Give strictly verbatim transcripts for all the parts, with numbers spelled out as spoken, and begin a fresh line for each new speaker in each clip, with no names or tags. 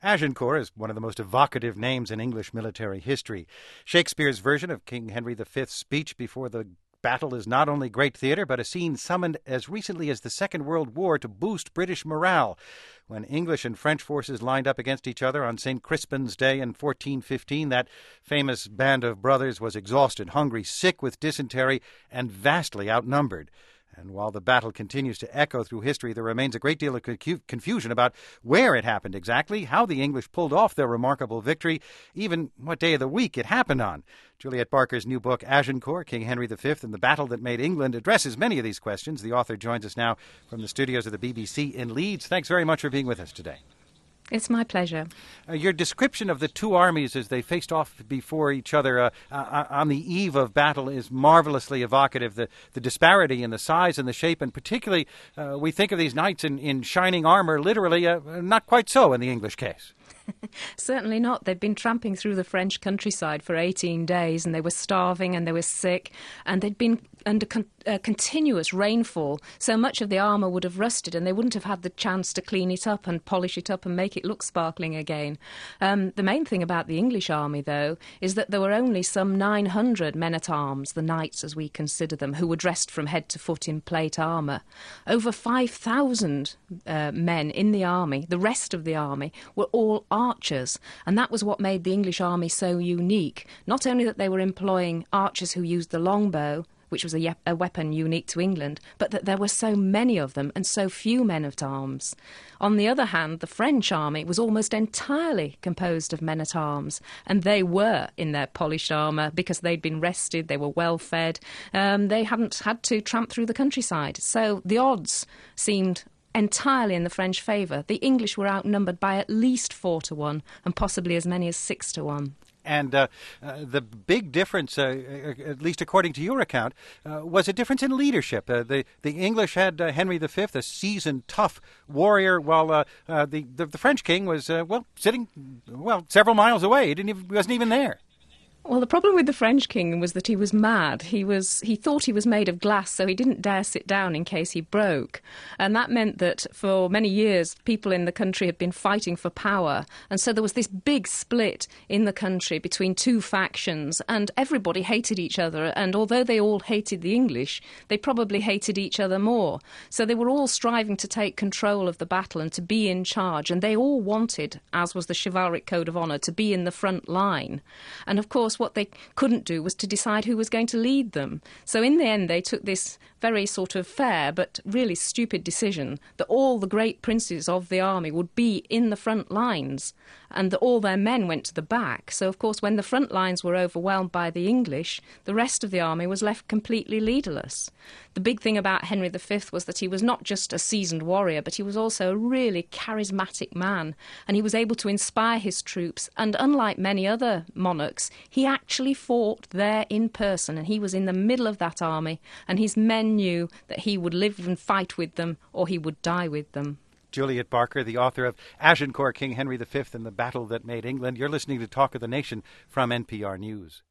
Agincourt is one of the most evocative names in English military history. Shakespeare's version of King Henry the Fifth's speech before the battle is not only great theatre, but a scene summoned as recently as the Second World War to boost British morale. When English and French forces lined up against each other on Saint Crispin's Day in fourteen fifteen, that famous band of brothers was exhausted, hungry, sick with dysentery, and vastly outnumbered. And while the battle continues to echo through history, there remains a great deal of confusion about where it happened exactly, how the English pulled off their remarkable victory, even what day of the week it happened on. Juliet Barker's new book, Agincourt, King Henry the Fifth and the Battle That Made England, addresses many of these questions. The author joins us now from the studios of the B B C in Leeds. Thanks very much for being with us today.
It's my pleasure.
Uh, your description of the two armies as they faced off before each other uh, uh, on the eve of battle is marvelously evocative. The, the disparity in the size and the shape, and particularly uh, we think of these knights in, in shining armor, literally uh, not quite so in the English case.
Certainly not. They'd been tramping through the French countryside for eighteen days, and they were starving and they were sick, and they'd been under con- uh, continuous rainfall. So much of the armour would have rusted, and they wouldn't have had the chance to clean it up and polish it up and make it look sparkling again. Um, the main thing about the English army, though, is that there were only some nine hundred men-at-arms, the knights as we consider them, who were dressed from head to foot in plate armour. Over five thousand uh, men in the army, the rest of the army, were all archers, and that was what made the English army so unique. Not only that they were employing archers who used the longbow, which was a, ye- a weapon unique to England, but that there were so many of them and so few men-at-arms. On the other hand, the French army was almost entirely composed of men-at-arms, and they were in their polished armour because they'd been rested, they were well-fed, um, they hadn't had to tramp through the countryside. So the odds seemed entirely in the French favour. The English were outnumbered by at least four to one, and possibly as many as six to one.
And uh, uh, the big difference, uh, at least according to your account, uh, was a difference in leadership. Uh, the the English had uh, Henry the Fifth, a seasoned, tough warrior, while uh, uh, the, the the French king was uh, well sitting well several miles away. He didn't even, he wasn't even there.
Well, the problem with the French king was that he was mad. He was he thought he was made of glass, so he didn't dare sit down in case he broke. And that meant that for many years, people in the country had been fighting for power. And so there was this big split in the country between two factions, and everybody hated each other. And although they all hated the English, they probably hated each other more. So they were all striving to take control of the battle and to be in charge. And they all wanted, as was the chivalric code of honour, to be in the front line. And of course, what they couldn't do was to decide who was going to lead them. So in the end, they took this very sort of fair but really stupid decision that all the great princes of the army would be in the front lines and that all their men went to the back. So, of course, when the front lines were overwhelmed by the English, the rest of the army was left completely leaderless. The big thing about Henry the Fifth was that he was not just a seasoned warrior, but he was also a really charismatic man, and he was able to inspire his troops. And unlike many other monarchs, he actually fought there in person, and he was in the middle of that army, and his men knew that he would live and fight with them or he would die with them.
Juliet Barker, the author of Agincourt, King Henry the Fifth and the Battle That Made England. You're listening to Talk of the Nation from N P R News.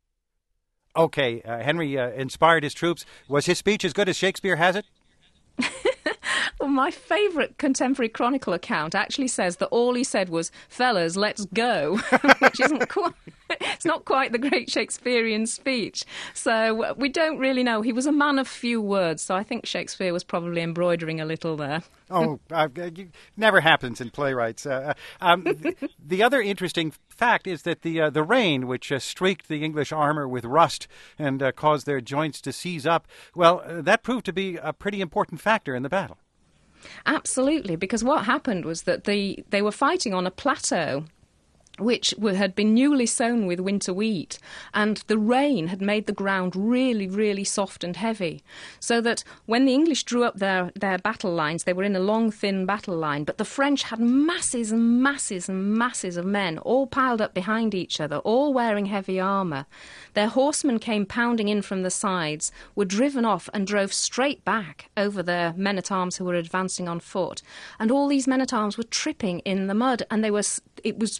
Okay, uh, Henry uh, inspired his troops. Was his speech as good as Shakespeare has it?
Well, my favourite contemporary chronicle account actually says that all he said was, "Fellas, let's go," which isn't quite, it's not quite the great Shakespearean speech. So we don't really know. He was a man of few words, so I think Shakespeare was probably embroidering a little there.
Oh, uh, it never happens in playwrights. Uh, um, the, the other interesting fact is that the uh, the rain, which uh, streaked the English armour with rust and uh, caused their joints to seize up, well, uh, that proved to be a pretty important factor in the battle.
Absolutely, because what happened was that the they were fighting on a plateau which had been newly sown with winter wheat, and the rain had made the ground really, really soft and heavy, so that when the English drew up their, their battle lines, they were in a long, thin battle line, but the French had masses and masses and masses of men all piled up behind each other, all wearing heavy armour. Their horsemen came pounding in from the sides, were driven off and drove straight back over their men-at-arms who were advancing on foot, and all these men-at-arms were tripping in the mud, and they were it was really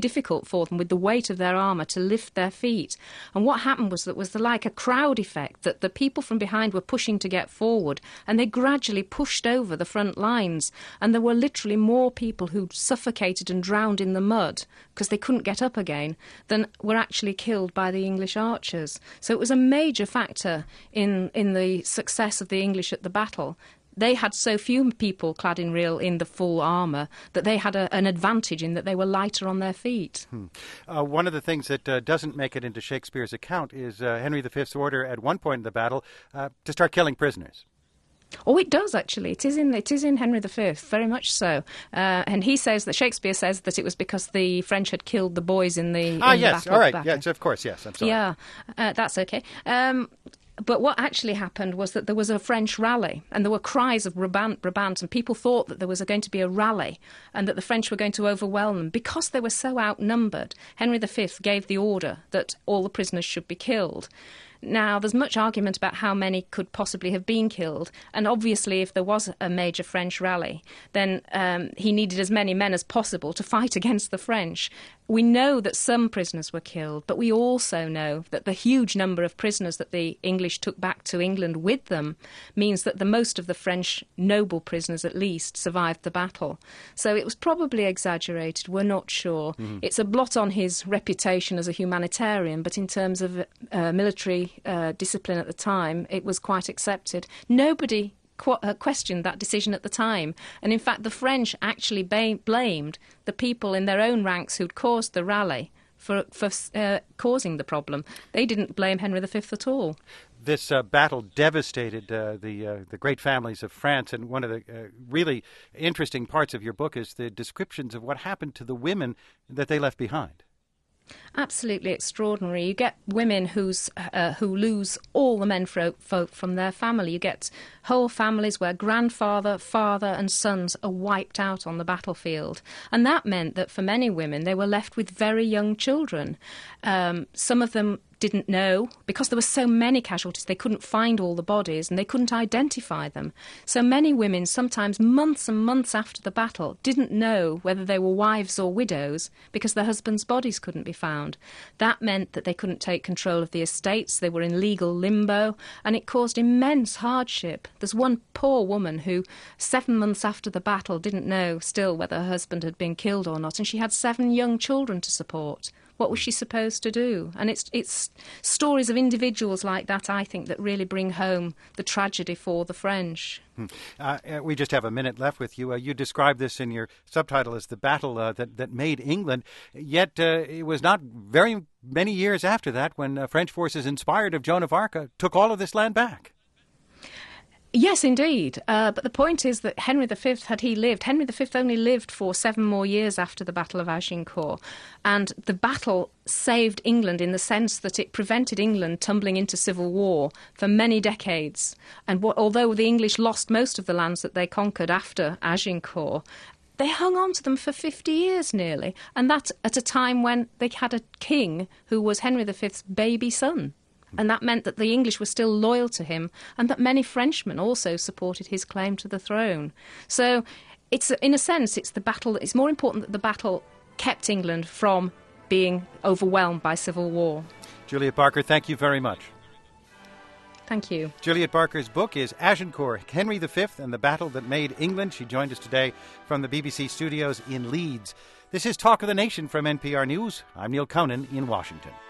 difficult for them with the weight of their armour to lift their feet. And what happened was that it was like a crowd effect, that the people from behind were pushing to get forward, and they gradually pushed over the front lines. And there were literally more people who suffocated and drowned in the mud because they couldn't get up again than were actually killed by the English archers. So it was a major factor in, in the success of the English at the battle. They had so few people clad in real in the full armour that they had a, an advantage in that they were lighter on their feet.
Hmm. Uh, one of the things that uh, doesn't make it into Shakespeare's account is uh, Henry the Fifth's order at one point in the battle uh, to start killing prisoners.
Oh, it does actually. It is in it is in Henry the Fifth, very much so. Uh, and he says that Shakespeare says that it was because the French had killed the boys in the
ah
in
yes,
the battle
all right,
battle.
yes, of course, yes. I'm sorry.
Yeah, uh, that's okay. Um, But what actually happened was that there was a French rally, and there were cries of Brabant, Brabant, and people thought that there was going to be a rally and that the French were going to overwhelm them. Because they were so outnumbered, Henry the Fifth gave the order that all the prisoners should be killed. Now, there's much argument about how many could possibly have been killed, and obviously if there was a major French rally, then um, he needed as many men as possible to fight against the French. We know that some prisoners were killed, but we also know that the huge number of prisoners that the English took back to England with them means that the most of the French noble prisoners, at least, survived the battle. So it was probably exaggerated, we're not sure. Mm-hmm. It's a blot on his reputation as a humanitarian, but in terms of uh, military uh, discipline at the time, it was quite accepted. Nobody Qu- uh, questioned that decision at the time. And in fact, the French actually ba- blamed the people in their own ranks who'd caused the rally for, for uh, causing the problem. They didn't blame Henry the Fifth at all.
This uh, battle devastated uh, the uh, the great families of France, and one of the uh, really interesting parts of your book is the descriptions of what happened to the women that they left behind.
Absolutely extraordinary. You get women who's uh, who lose all the men folk from their family. You get whole families where grandfather, father and sons are wiped out on the battlefield. And that meant that for many women, they were left with very young children. Um, some of them didn't know, because there were so many casualties, they couldn't find all the bodies and they couldn't identify them. So many women, sometimes months and months after the battle, didn't know whether they were wives or widows because their husbands' bodies couldn't be found. That meant that they couldn't take control of the estates, they were in legal limbo, and it caused immense hardship. There's one poor woman who, seven months after the battle, didn't know still whether her husband had been killed or not, and she had seven young children to support. What was she supposed to do? And it's it's stories of individuals like that, I think, that really bring home the tragedy for the French.
Hmm. Uh, we just have a minute left with you. Uh, you describe this in your subtitle as the battle uh, that, that made England, yet uh, it was not very many years after that when uh, French forces, inspired of Joan of Arc, uh, took all of this land back.
Yes, indeed. Uh, but the point is that Henry the Fifth, had he lived, Henry the Fifth only lived for seven more years after the Battle of Agincourt. And the battle saved England in the sense that it prevented England tumbling into civil war for many decades. And what, although the English lost most of the lands that they conquered after Agincourt, they hung on to them for fifty years nearly. And that at a time when they had a king who was Henry the Fifth's baby son. And that meant that the English were still loyal to him and that many Frenchmen also supported his claim to the throne. So it's, in a sense, it's the battle. It's more important that the battle kept England from being overwhelmed by civil war.
Juliet Barker, thank you very much.
Thank you.
Juliet Barker's book is Agincourt, Henry the Fifth and the Battle That Made England. She joined us today from the B B C studios in Leeds. This is Talk of the Nation from N P R News. I'm Neil Conan in Washington.